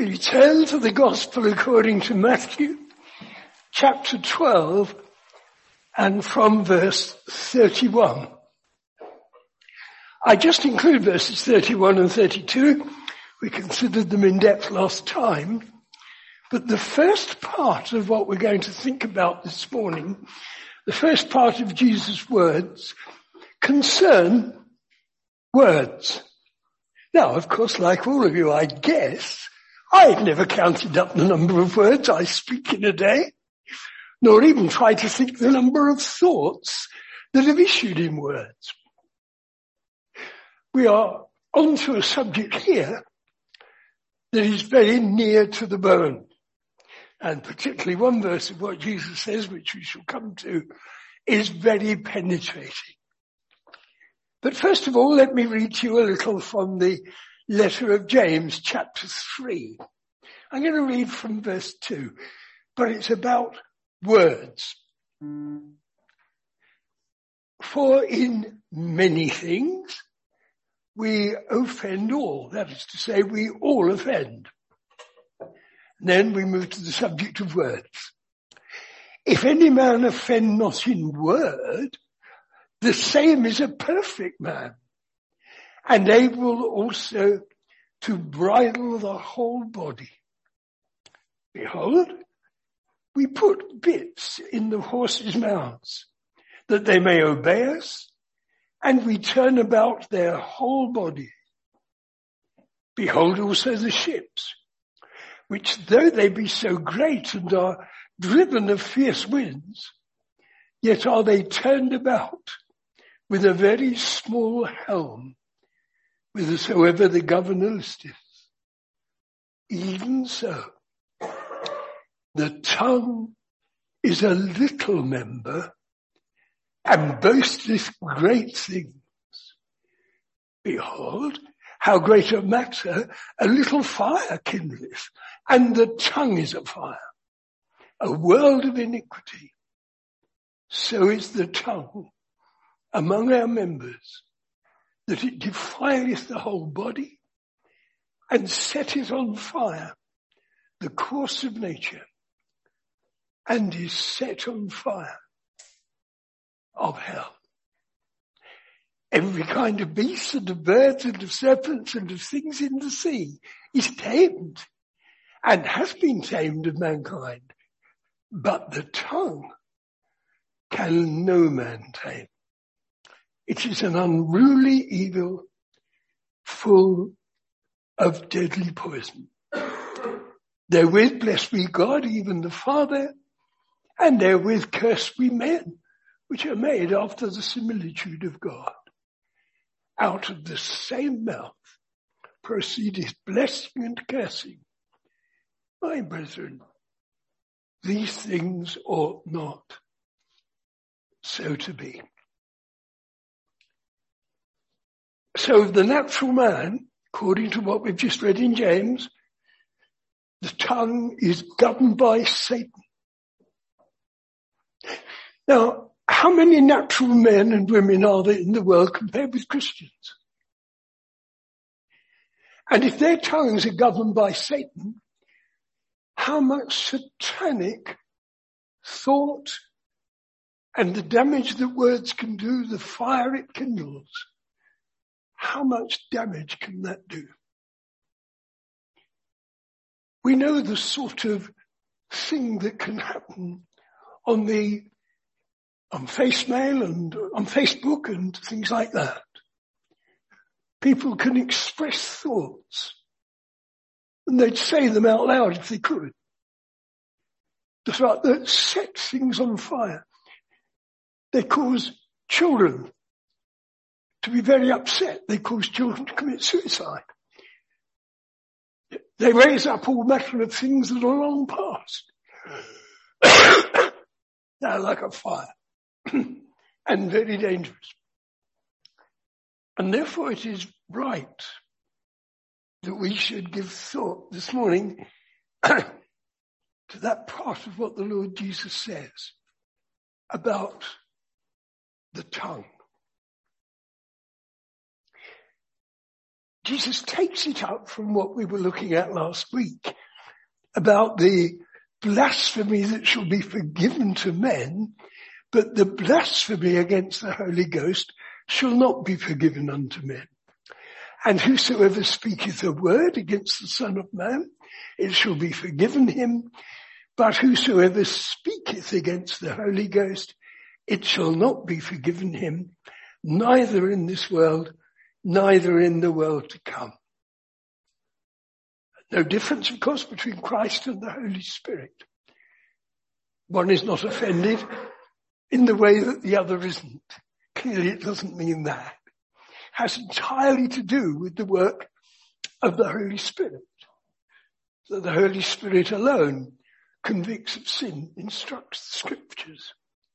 We turn to the Gospel according to Matthew, chapter 12, and from verse 31. I just include verses 31 and 32. We considered them in depth last time. But the first part of what we're going to think about this morning, the first part of Jesus' words, concern words. Now, of course, like all of you, I guess, I've never counted up the number of words I speak in a day, nor even tried to think the number of thoughts that have issued in words. We are onto a subject here that is very near to the bone. And particularly one verse of what Jesus says, which we shall come to, is very penetrating. But first of all, let me read to you a little from the letter of James, chapter 3. I'm going to read from verse 2, but it's about words. For in many things we offend all. That is to say, we all offend. Then we move to the subject of words. If any man offend not in word, the same is a perfect man, and able also to bridle the whole body. Behold, we put bits in the horses' mouths, that they may obey us, and we turn about their whole body. Behold also the ships, which though they be so great and are driven of fierce winds, yet are they turned about with a very small helm, whithersoever the governor listeth. Even so, the tongue is a little member, and boasteth great things. Behold, how great a matter a little fire kindleth, and the tongue is a fire, a world of iniquity. So is the tongue among our members, that it defileth the whole body, and setteth on fire the course of nature, and is set on fire of hell. Every kind of beast and of birds and of serpents and of things in the sea is tamed, and has been tamed of mankind, but the tongue can no man tame. It is an unruly evil, full of deadly poison. Therewith bless we God, even the Father, and therewith curse we men, which are made after the similitude of God. Out of the same mouth proceedeth blessing and cursing. My brethren, these things ought not so to be. So the natural man, according to what we've just read in James, the tongue is governed by Satan. Now, how many natural men and women are there in the world compared with Christians? And if their tongues are governed by Satan, how much satanic thought and the damage that words can do, the fire it kindles, how much damage can that do? We know the sort of thing that can happen on Facemail and on Facebook and things like that. People can express thoughts, and they'd say them out loud if they could. Just like that set things on fire. They cause children to be very upset. They cause children to commit suicide. They raise up all manner of things that are long past. They're like a fire and very dangerous. And therefore it is right that we should give thought this morning to that part of what the Lord Jesus says about the tongue. Jesus takes it up from what we were looking at last week about the blasphemy that shall be forgiven to men, but the blasphemy against the Holy Ghost shall not be forgiven unto men. And whosoever speaketh a word against the Son of Man, it shall be forgiven him. But whosoever speaketh against the Holy Ghost, it shall not be forgiven him, neither in this world, neither in the world to come. No difference, of course, between Christ and the Holy Spirit. One is not offended in the way that the other isn't. Clearly it doesn't mean that. It has entirely to do with the work of the Holy Spirit. So the Holy Spirit alone convicts of sin, instructs the Scriptures.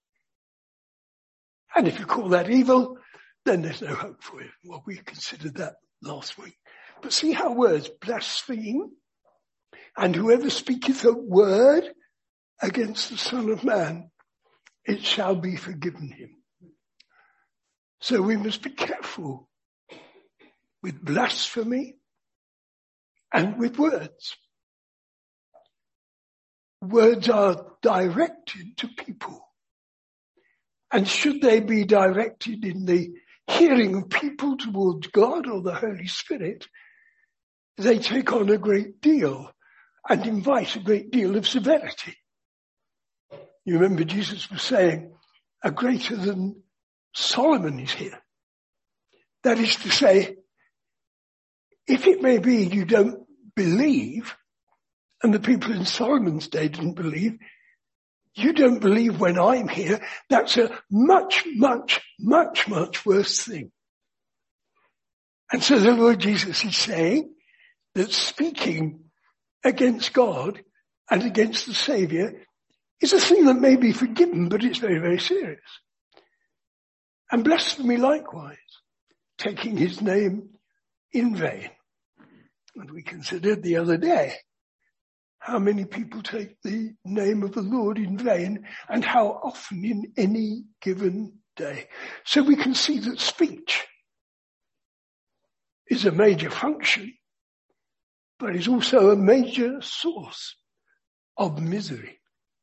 And if you call that evil, then there's no hope for it. Well, we considered that last week. But see how words blaspheme, and whoever speaketh a word against the Son of Man, it shall be forgiven him. So we must be careful with blasphemy and with words. Words are directed to people. And should they be directed in the hearing of people towards God or the Holy Spirit, they take on a great deal and invite a great deal of severity. You remember Jesus was saying, a greater than Solomon is here. That is to say, if it may be you don't believe, and the people in Solomon's day didn't believe, you don't believe when I'm here, that's a much, much, much, much worse thing. And so the Lord Jesus is saying that speaking against God and against the Saviour is a thing that may be forgiven, but it's very, very serious. And blasphemy likewise, taking his name in vain. And we considered the other day how many people take the name of the Lord in vain and how often in any given day. So we can see that speech is a major function, but is also a major source of misery.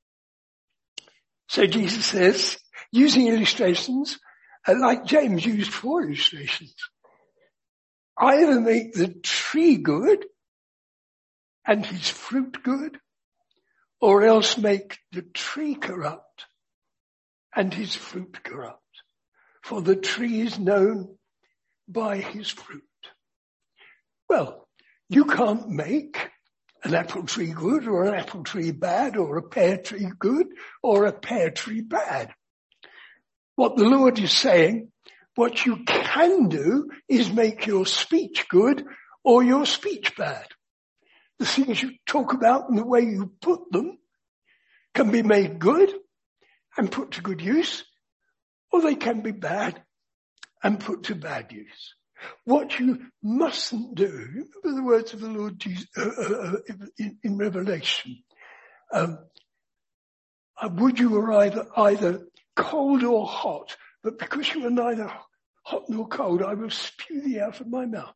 So Jesus says, using illustrations, like James used 4 illustrations, either make the tree good and his fruit good, or else make the tree corrupt and his fruit corrupt. For the tree is known by his fruit. Well, you can't make an apple tree good or an apple tree bad or a pear tree good or a pear tree bad. What the Lord is saying, what you can do is make your speech good or your speech bad. The things you talk about and the way you put them can be made good and put to good use, or they can be bad and put to bad use. What you mustn't do, remember the words of the Lord Jesus, in Revelation, would you were either cold or hot, but because you are neither hot nor cold, I will spew thee out of my mouth.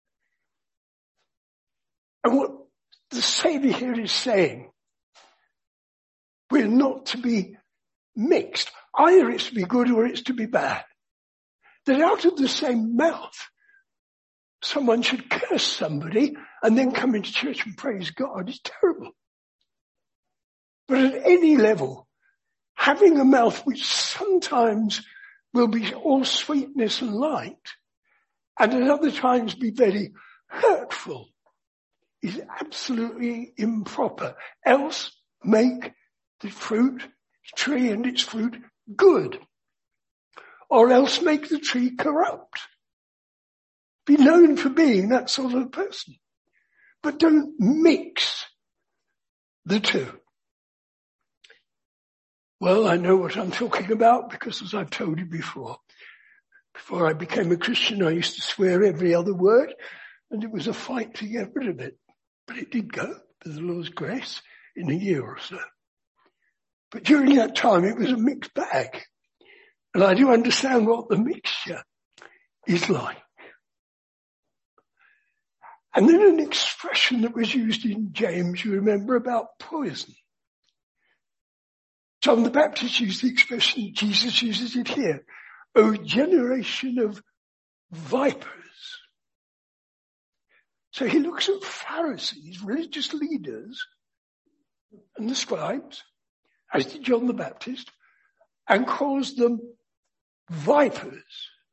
And what the Saviour here is saying, we're not to be mixed. Either it's to be good or it's to be bad. That out of the same mouth, someone should curse somebody and then come into church and praise God is terrible. But at any level, having a mouth which sometimes will be all sweetness and light, and at other times be very hurtful, is absolutely improper. Else make the tree and its fruit good. Or else make the tree corrupt. Be known for being that sort of person. But don't mix the two. Well, I know what I'm talking about because, as I've told you before I became a Christian, I used to swear every other word, and it was a fight to get rid of it. But it did go, by the Lord's grace, in a year or so. But during that time, it was a mixed bag. And I do understand what the mixture is like. And then an expression that was used in James, you remember, about poison. John the Baptist used the expression, Jesus uses it here. O generation of vipers. So he looks at Pharisees, religious leaders, and the scribes, as did John the Baptist, and calls them vipers.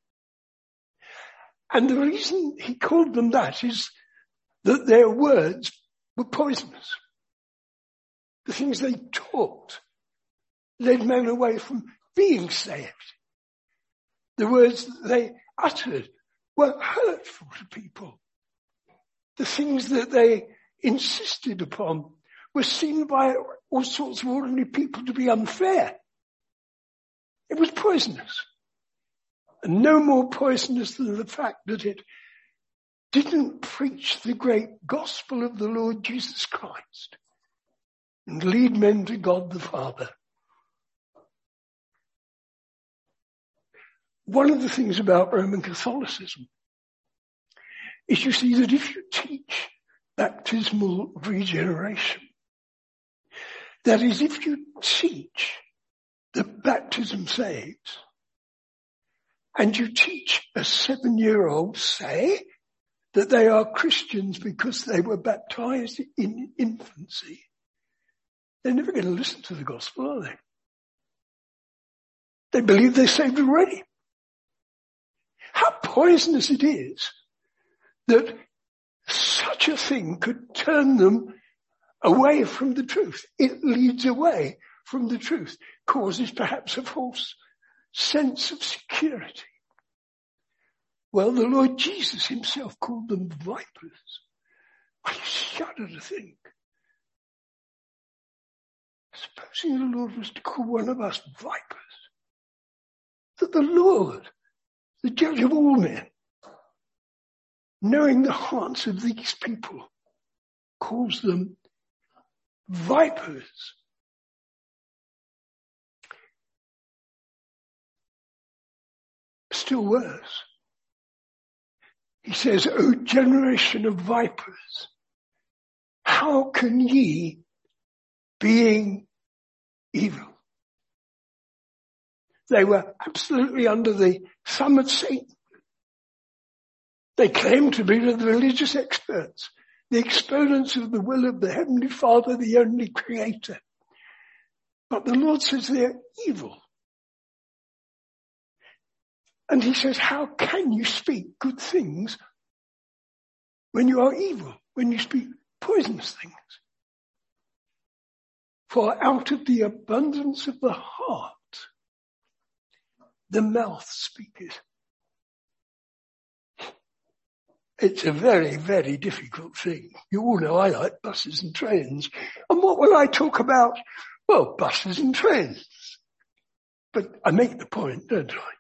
And the reason he called them that is that their words were poisonous. The things they taught led men away from being saved. The words that they uttered were hurtful to people. The things that they insisted upon were seen by all sorts of ordinary people to be unfair. It was poisonous. And no more poisonous than the fact that it didn't preach the great gospel of the Lord Jesus Christ and lead men to God the Father. One of the things about Roman Catholicism is you see that if you teach baptismal regeneration, that is, if you teach that baptism saves, and you teach a 7-year-old, say, that they are Christians because they were baptized in infancy, they're never going to listen to the gospel, are they? They believe they're saved already. How poisonous it is that such a thing could turn them away from the truth. It leads away from the truth, causes perhaps a false sense of security. Well, the Lord Jesus himself called them vipers. I shudder to think. Supposing the Lord was to call one of us vipers, that the Lord, the judge of all men, knowing the hearts of these people, calls them vipers. Still worse. He says, O generation of vipers, how can ye, being evil? They were absolutely under the thumb of Satan. They claimed to be the religious experts, the exponents of the will of the Heavenly Father, the only creator. But the Lord says they're evil. And he says, how can you speak good things when you are evil, when you speak poisonous things? For out of the abundance of the heart, the mouth speaketh. It's a very, very difficult thing. You all know I like buses and trains. And what will I talk about? Well, buses and trains. But I make the point, don't I?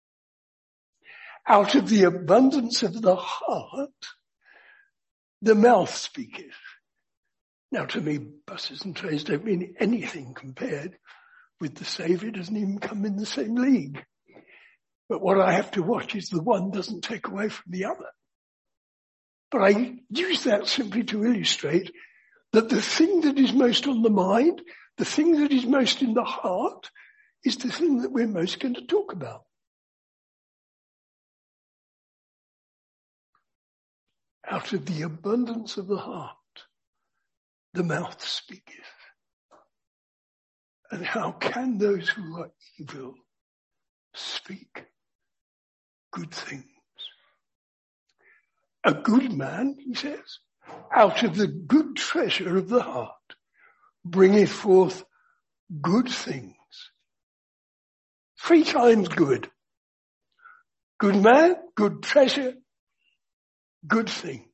Out of the abundance of the heart, the mouth speaketh. Now to me, buses and trains don't mean anything compared with the Saviour. It doesn't even come in the same league. But what I have to watch is the one doesn't take away from the other. But I use that simply to illustrate that the thing that is most on the mind, the thing that is most in the heart, is the thing that we're most going to talk about. Out of the abundance of the heart, the mouth speaketh. And how can those who are evil speak good things? A good man, he says, out of the good treasure of the heart, bringeth forth good things. 3 times good. Good man, good treasure, good things.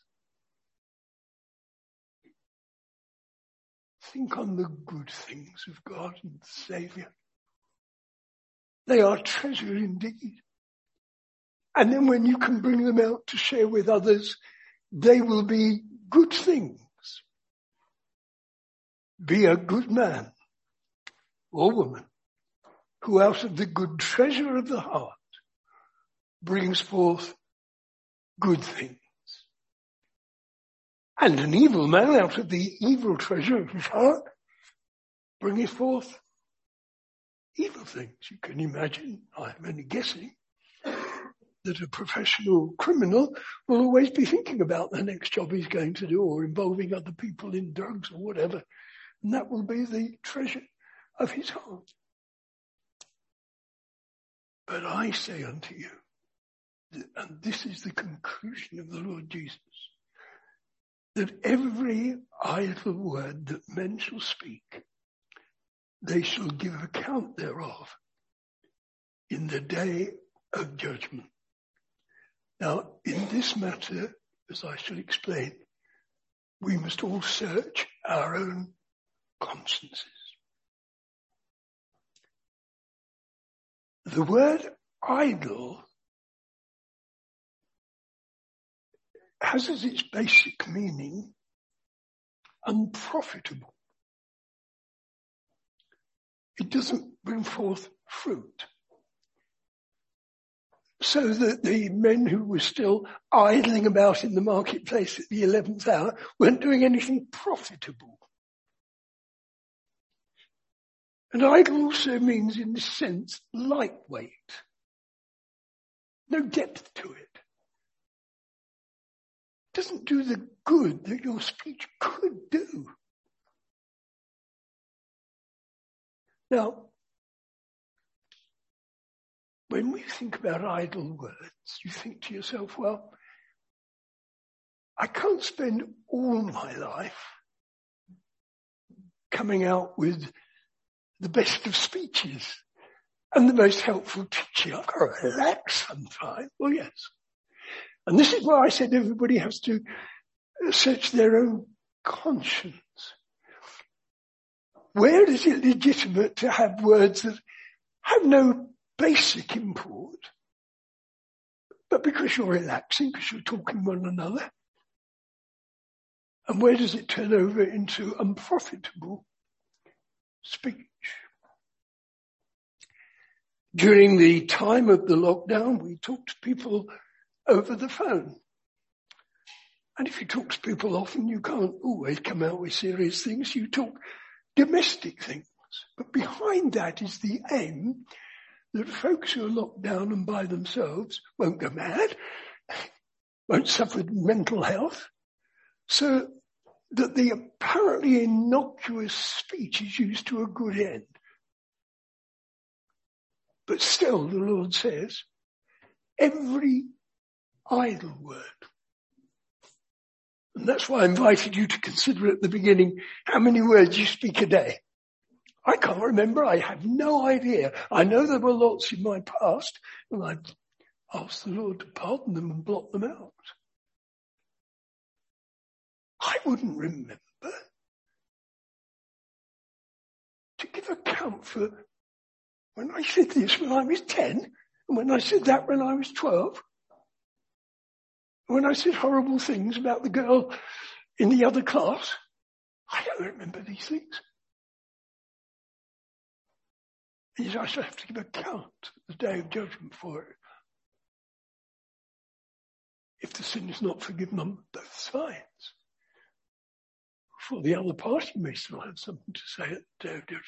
Think on the good things of God and the Saviour. They are treasure indeed. And then when you can bring them out to share with others, they will be good things. Be a good man or woman who out of the good treasure of the heart brings forth good things. And an evil man out of the evil treasure of his heart bringeth forth evil things. You can imagine, I'm only guessing, that a professional criminal will always be thinking about the next job he's going to do or involving other people in drugs or whatever. And that will be the treasure of his heart. But I say unto you, and this is the conclusion of the Lord Jesus, that every idle word that men shall speak, they shall give account thereof in the day of judgment. Now, in this matter, as I shall explain, we must all search our own consciences. The word idle has as its basic meaning unprofitable. It doesn't bring forth fruit. So that the men who were still idling about in the marketplace at the 11th hour weren't doing anything profitable. And idle also means, in this sense, lightweight. No depth to it. It doesn't do the good that your speech could do. Now, when we think about idle words, you think to yourself, well, I can't spend all my life coming out with the best of speeches and the most helpful teaching. I've got to relax sometime. Well, yes. And this is why I said everybody has to search their own conscience. Where is it legitimate to have words that have no basic import, but because you're relaxing, because you're talking to one another? And where does it turn over into unprofitable speech? During the time of the lockdown, we talked to people over the phone. And if you talk to people often, you can't always come out with serious things. You talk domestic things. But behind that is the aim that folks who are locked down and by themselves won't go mad, won't suffer mental health, so that the apparently innocuous speech is used to a good end. But still, the Lord says, every idle word. And that's why I invited you to consider at the beginning how many words you speak a day. I can't remember. I have no idea. I know there were lots in my past, and I've asked the Lord to pardon them and blot them out. I wouldn't remember to give account for when I said this when I was 10, and when I said that when I was 12, when I said horrible things about the girl in the other class. I don't remember these things. Yet I shall have to give account the day of judgment for it. If the sin is not forgiven on both sides. For the other party may still have something to say at the day of judgment.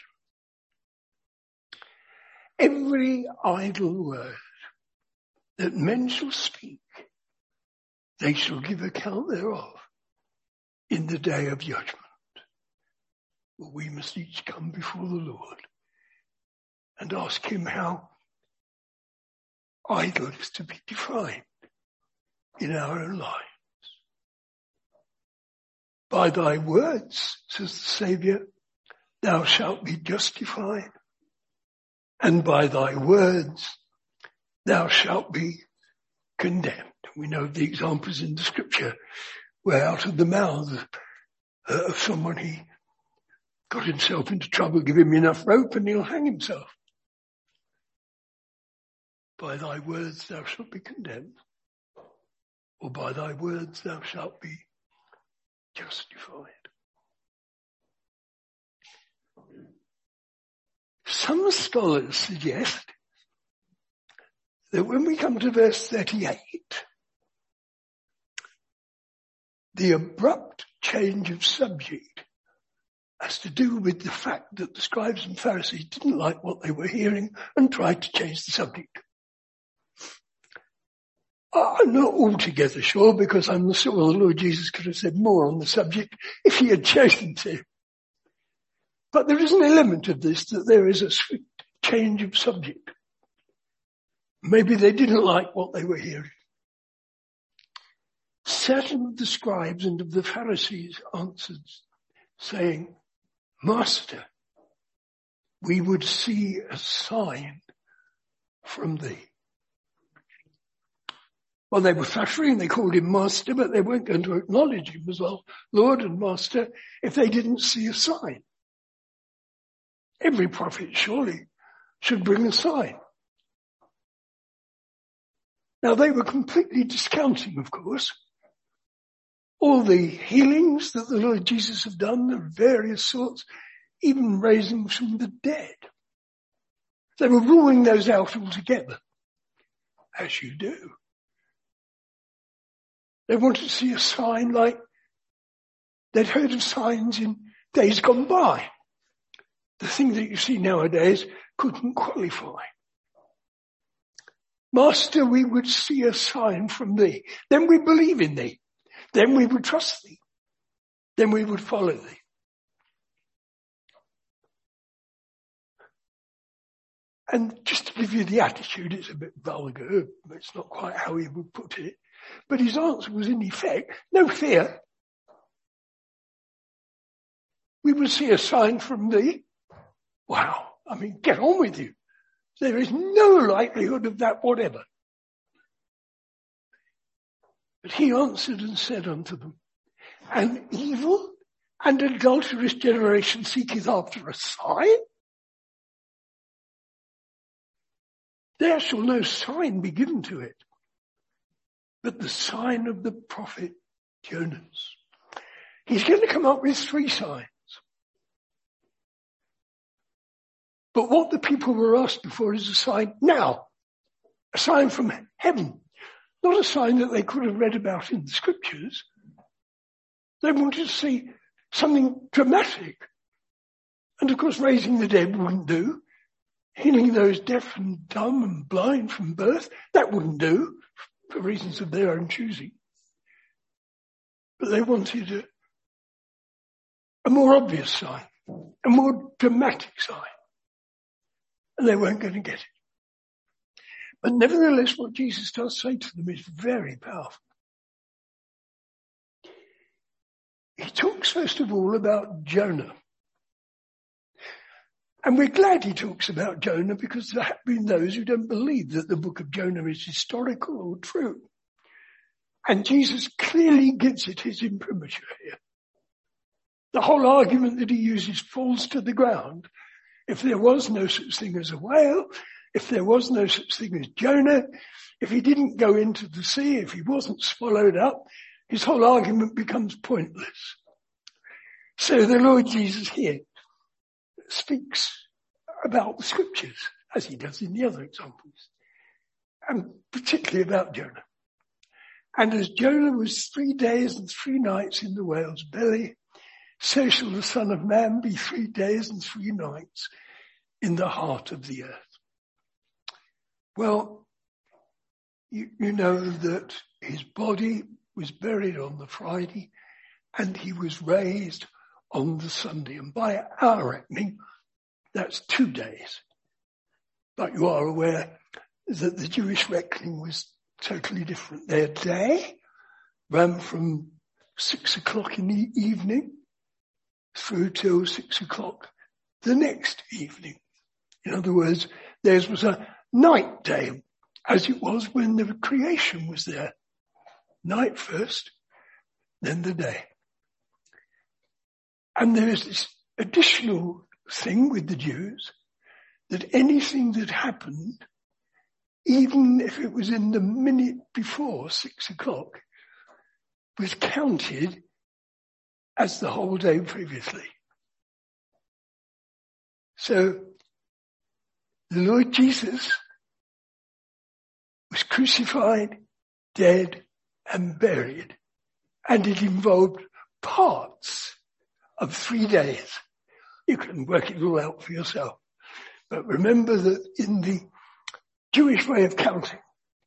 Every idle word that men shall speak, they shall give account thereof in the day of judgment. But we must each come before the Lord and ask him how idle is to be defined in our own lives. By thy words, says the Saviour, thou shalt be justified, and by thy words thou shalt be condemned. We know the examples in the scripture where out of the mouth of someone he got himself into trouble, give him enough rope and he'll hang himself. By thy words thou shalt be condemned, or by thy words thou shalt be justified. Some scholars suggest that when we come to verse 38, the abrupt change of subject has to do with the fact that the scribes and Pharisees didn't like what they were hearing and tried to change the subject. I'm not altogether sure, because I'm sure the Lord Jesus could have said more on the subject if he had chosen to. But there is an element of this, that there is a swift change of subject. Maybe they didn't like what they were hearing. Certain of the scribes and of the Pharisees answered, saying, Master, we would see a sign from thee. Well, they were flattering, they called him Master, but they weren't going to acknowledge him as well, Lord and Master, if they didn't see a sign. Every prophet surely should bring a sign. Now, they were completely discounting, of course, all the healings that the Lord Jesus had done of various sorts, even raising from the dead. They were ruling those out altogether, as you do. They wanted to see a sign like they'd heard of signs in days gone by. The thing that you see nowadays couldn't qualify. Master, we would see a sign from thee. Then we believe in thee. Then we would trust thee. Then we would follow thee. And just to give you the attitude, it's a bit vulgar. It's not quite how he would put it. But his answer was in effect, no fear. We will see a sign from thee. Wow. I mean, get on with you. There is no likelihood of that whatever. But he answered and said unto them, an evil and adulterous generation seeketh after a sign? There shall no sign be given to it, but the sign of the prophet Jonas. He's going to come up with 3 signs. But what the people were asking for is a sign now. A sign from heaven. Not a sign that they could have read about in the scriptures. They wanted to see something dramatic. And of course, raising the dead wouldn't do. Healing those deaf and dumb and blind from birth, that wouldn't do, for reasons of their own choosing. But they wanted a more obvious sign, a more dramatic sign. And they weren't going to get it. But nevertheless, what Jesus does say to them is very powerful. He talks first of all about Jonah. And we're glad he talks about Jonah, because there have been those who don't believe that the book of Jonah is historical or true. And Jesus clearly gives it his imprimatur here. The whole argument that he uses falls to the ground. If there was no such thing as a whale, if there was no such thing as Jonah, if he didn't go into the sea, if he wasn't swallowed up, his whole argument becomes pointless. So the Lord Jesus here speaks about the scriptures, as he does in the other examples, and particularly about Jonah. And as Jonah was 3 days and 3 nights in the whale's belly, so shall the Son of Man be 3 days and 3 nights in the heart of the earth. Well, you know that his body was buried on the Friday and he was raised on the Sunday. And by our reckoning, that's 2 days. But you are aware that the Jewish reckoning was totally different. Their day ran from 6 o'clock in the evening through till 6 o'clock the next evening. In other words, theirs was a night day, as it was when the creation was there. Night first, then the day. And there is this additional thing with the Jews, that anything that happened, even if it was in the minute before 6 o'clock, was counted as the whole day previously. So the Lord Jesus was crucified, dead, and buried and it involved parts of 3 days. You can work it all out for yourself. But remember that in the Jewish way of counting,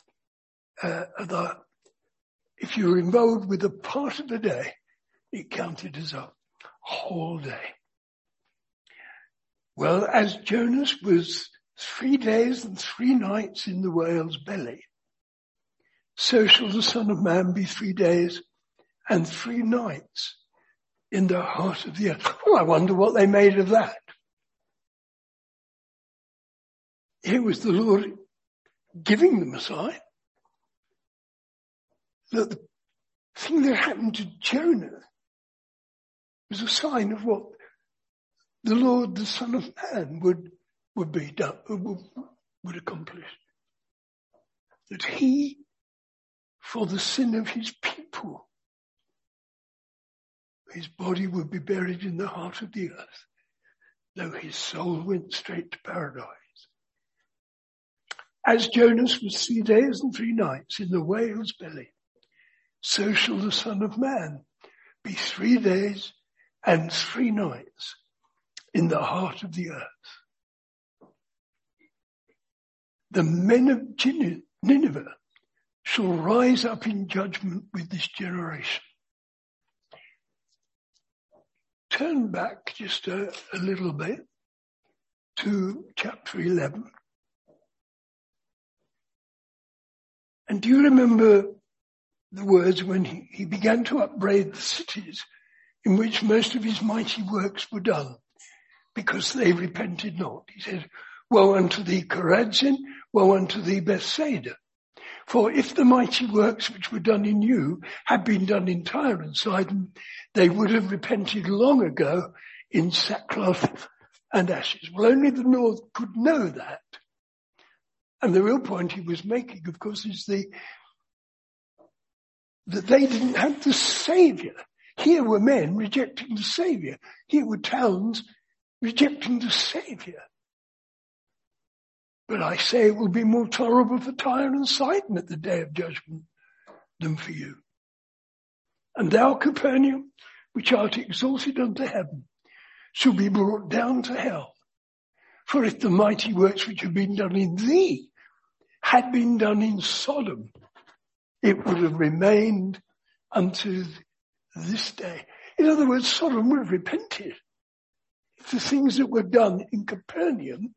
if you were involved with a part of the day, it counted as a whole day. Well, as Jonas was 3 days and 3 nights in the whale's belly, so shall the Son of Man be 3 days and 3 nights in the heart of the earth. Well, I wonder what they made of that. Here was the Lord giving them a sign that the thing that happened to Jonah was a sign of what the Lord, the Son of Man, would be done, would accomplish. That he, for the sin of his people, his body would be buried in the heart of the earth, though his soul went straight to paradise. As Jonas was 3 days and 3 nights in the whale's belly, so shall the Son of Man be 3 days and 3 nights in the heart of the earth. The men of Nineveh shall rise up in judgment with this generation. Turn back just a little bit to chapter 11. And do you remember the words when he began to upbraid the cities in which most of his mighty works were done, because they repented not? He said, woe unto thee, Chorazin, woe unto thee, Bethsaida. For if the mighty works which were done in you had been done in Tyre and Sidon, they would have repented long ago in sackcloth and ashes. Well, only the Lord could know that. And the real point he was making, of course, is that they didn't have the Saviour. Here were men rejecting the Saviour. Here were towns rejecting the Saviour. But I say it will be more tolerable for Tyre and Sidon at the day of judgment than for you. And thou, Capernaum, which art exalted unto heaven, shall be brought down to hell. For if the mighty works which have been done in thee had been done in Sodom, it would have remained unto this day. In other words, Sodom would have repented if the things that were done in Capernaum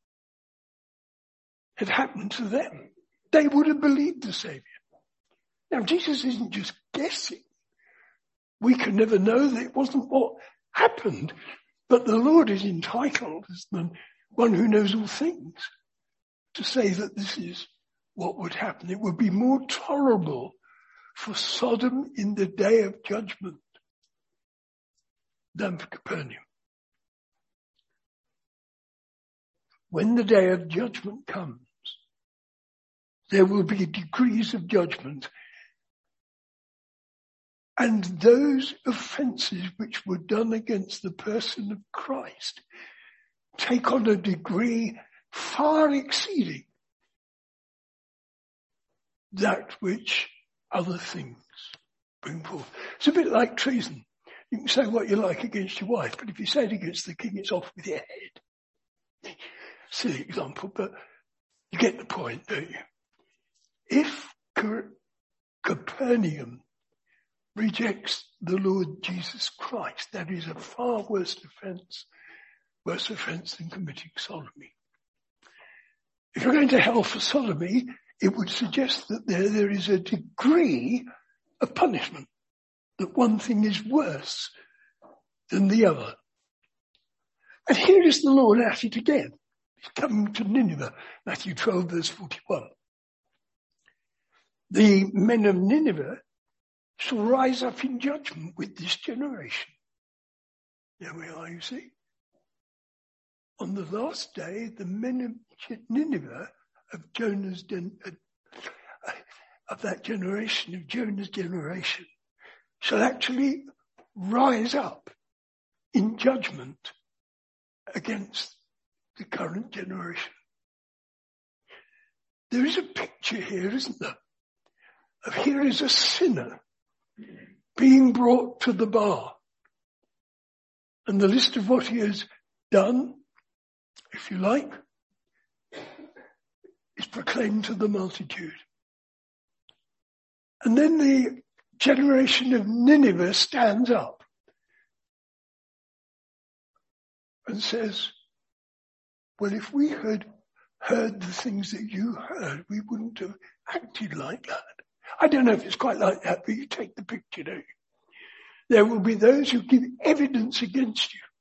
had happened to them. They would have believed the Saviour. Now, Jesus isn't just guessing. We can never know that it wasn't what happened, but the Lord is entitled, as the one who knows all things, to say that this is what would happen. It would be more tolerable for Sodom in the day of judgment than for Capernaum. When the day of judgment comes, there will be degrees of judgment, and those offences which were done against the person of Christ take on a degree far exceeding that which other things bring forth. It's a bit like treason. You can say what you like against your wife, but if you say it against the king, it's off with your head. Silly example, but you get the point, don't you? If Capernaum rejects the Lord Jesus Christ, that is a far worse offence than committing sodomy. If you're going to hell for sodomy, it would suggest that there is a degree of punishment, that one thing is worse than the other. And here is the Lord at it again. He's coming to Nineveh, Matthew 12, verse 41. The men of Nineveh shall rise up in judgment with this generation. There we are, you see. On the last day, the men of Nineveh, of that generation, of Jonah's generation, shall actually rise up in judgment against the current generation. There is a picture here, isn't there? Of here is a sinner being brought to the bar. And the list of what he has done, if you like, is proclaimed to the multitude. And then the generation of Nineveh stands up and says, well, if we had heard the things that you heard, we wouldn't have acted like that. I don't know if it's quite like that, but you take the picture, don't you? There will be those who give evidence against you.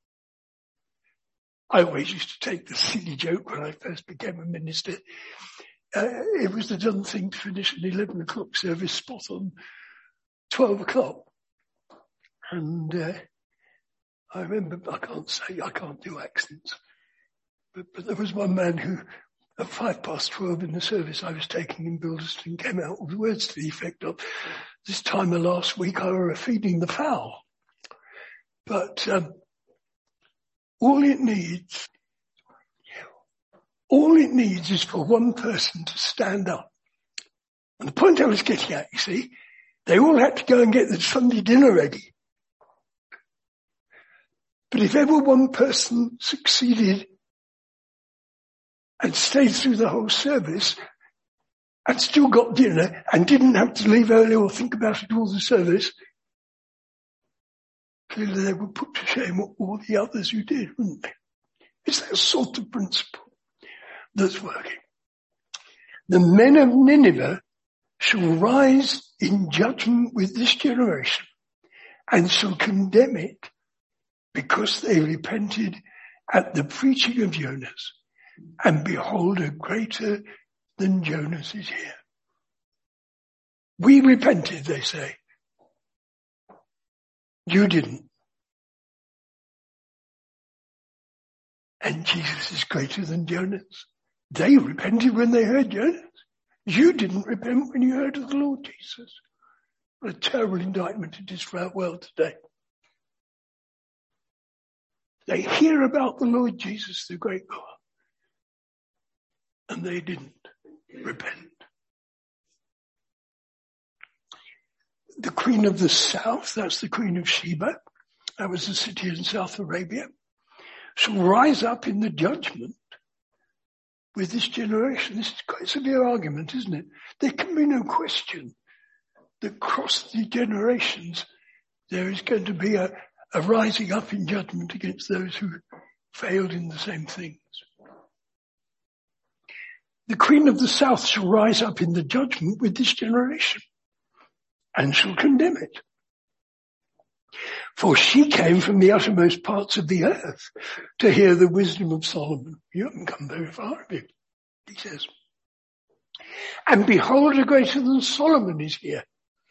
I always used to take the silly joke when I first became a minister. It was the done thing to finish an 11 o'clock service spot on 12 o'clock. And I remember, I can't do accents, but there was one man who, at 12:05 in the service I was taking in Bilderston, came out with words to the effect of, this time of last week I were feeding the fowl. But all it needs is for one person to stand up. And the point I was getting at, you see, they all had to go and get the Sunday dinner ready. But if ever one person succeeded and stayed through the whole service and still got dinner and didn't have to leave early or think about it all the service, clearly they would put to shame all the others who did, wouldn't they? It's that sort of principle that's working. The men of Nineveh shall rise in judgment with this generation and shall condemn it because they repented at the preaching of Jonas. And behold, a greater than Jonas is here. We repented, they say. You didn't. And Jesus is greater than Jonas. They repented when they heard Jonas. You didn't repent when you heard of the Lord Jesus. What a terrible indictment it is for our world today. They hear about the Lord Jesus, the great God, and they didn't repent. The Queen of the South, that's the Queen of Sheba, that was a city in South Arabia, shall rise up in the judgment with this generation. This is quite a severe argument, isn't it? There can be no question that across the generations there is going to be a rising up in judgment against those who failed in the same things. The Queen of the South shall rise up in the judgment with this generation and shall condemn it. For she came from the uttermost parts of the earth to hear the wisdom of Solomon. You haven't come very far, have you? He says. And behold, a greater than Solomon is here.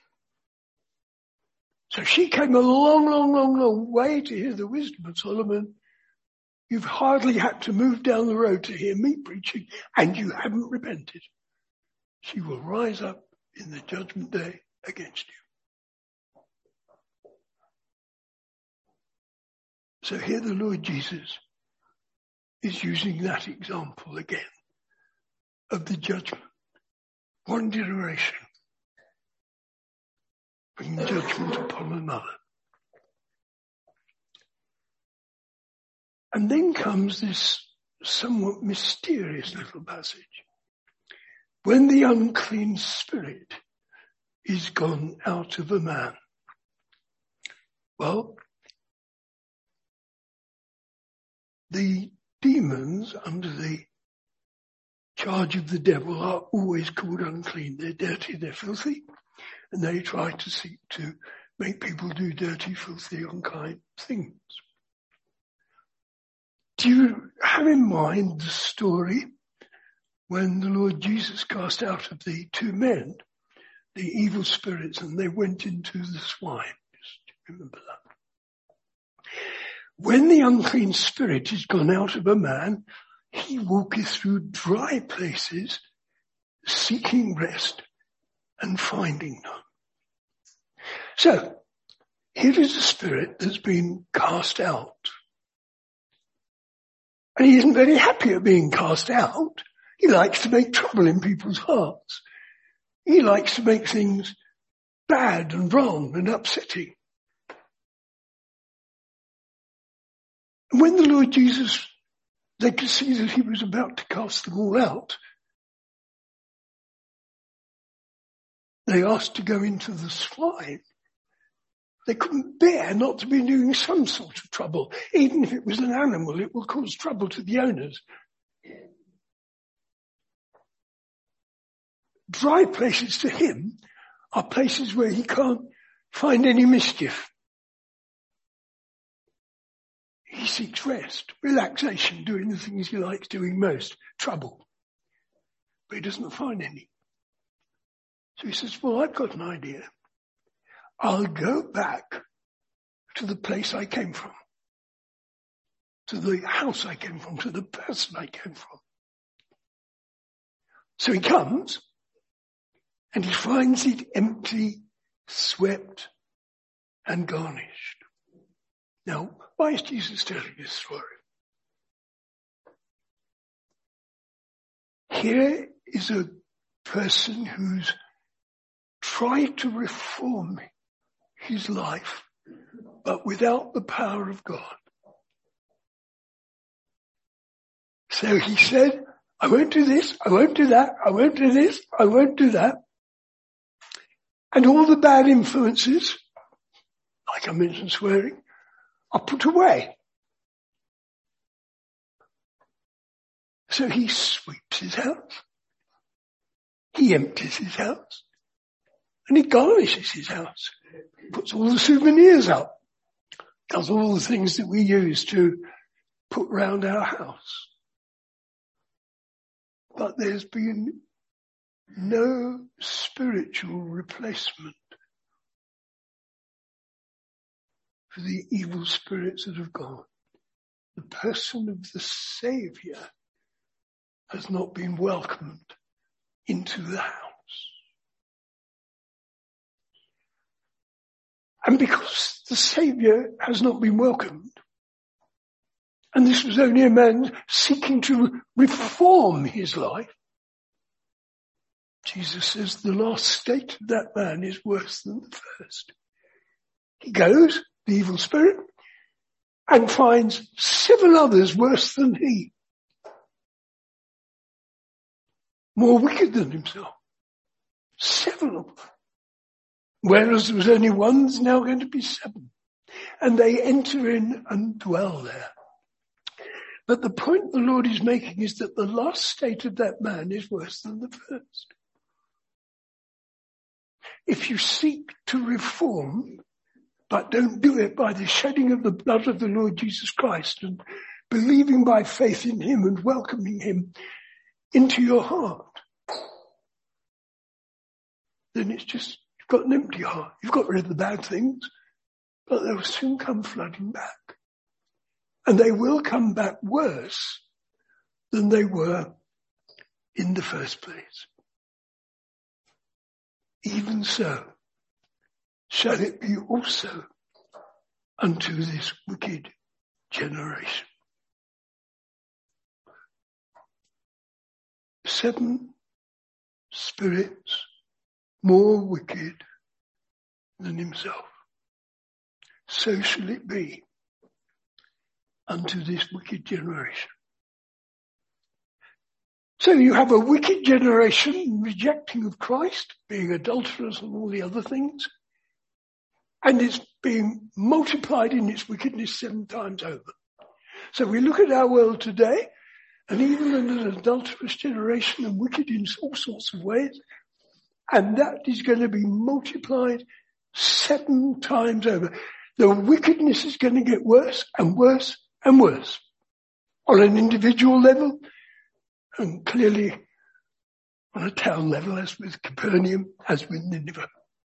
So she came a long way to hear the wisdom of Solomon. You've hardly had to move down the road to hear me preaching, and you haven't repented. She will rise up in the judgment day against you. So here the Lord Jesus is using that example again of the judgment. One generation bringing judgment upon another. And then comes this somewhat mysterious little passage. When the unclean spirit is gone out of a man. Well, the demons under the charge of the devil are always called unclean. They're dirty, they're filthy, and they try to seek to make people do dirty, filthy, unkind things. Do you have in mind the story when the Lord Jesus cast out of the two men the evil spirits and they went into the swine? Do you remember that? When the unclean spirit is gone out of a man, he walketh through dry places, seeking rest and finding none. So, here is a spirit that's been cast out. And he isn't very happy at being cast out. He likes to make trouble in people's hearts. He likes to make things bad and wrong and upsetting. And when the Lord Jesus, they could see that he was about to cast them all out, they asked to go into the swine. They couldn't bear not to be doing some sort of trouble. Even if it was an animal, it will cause trouble to the owners. Dry places to him are places where he can't find any mischief. He seeks rest, relaxation, doing the things he likes doing most, trouble. But he doesn't find any. So he says, well, I've got an idea. I'll go back to the place I came from, to the house I came from, to the person I came from. So he comes and he finds it empty, swept and garnished. Now, why is Jesus telling this story? Here is a person who's tried to reform his life, but without the power of God. So he said, I won't do this, I won't do that, I won't do this, I won't do that. And all the bad influences, like I mentioned swearing, are put away. So he sweeps his house. He empties his house. And he garnishes his house. Puts all the souvenirs up. Does all the things that we use to put round our house. But there's been no spiritual replacement for the evil spirits that have gone. The person of the Saviour has not been welcomed into the house. And because the Saviour has not been welcomed, and this was only a man seeking to reform his life, Jesus says the last state of that man is worse than the first. He goes, the evil spirit, and finds 7 others worse than he. More wicked than himself. 7 of them. Whereas there was only one, there's now going to be 7. And they enter in and dwell there. But the point the Lord is making is that the last state of that man is worse than the first. If you seek to reform, but don't do it by the shedding of the blood of the Lord Jesus Christ and believing by faith in him and welcoming him into your heart, then it's just, you've got an empty heart. You've got rid of the bad things, but they'll soon come flooding back. And they will come back worse than they were in the first place. Even so, shall it be also unto this wicked generation. 7 spirits more wicked than himself. So shall it be unto this wicked generation. So you have a wicked generation rejecting of Christ, being adulterers and all the other things, and it's being multiplied in its wickedness 7 times over. So we look at our world today, and even in an adulterous generation and wicked in all sorts of ways, and that is going to be multiplied 7 times over. The wickedness is going to get worse and worse and worse on an individual level, and clearly on a town level, as with Capernaum, as with Nineveh.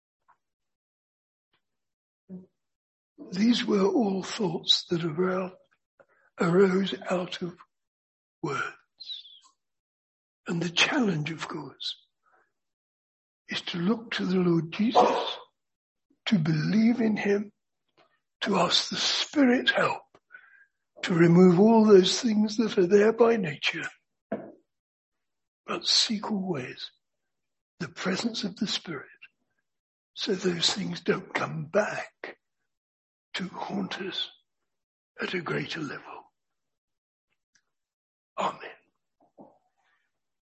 These were all thoughts that arose out of words. And the challenge, of course, is to look to the Lord Jesus, to believe in him, to ask the Spirit's help, to remove all those things that are there by nature, but seek always the presence of the Spirit so those things don't come back to haunt us at a greater level.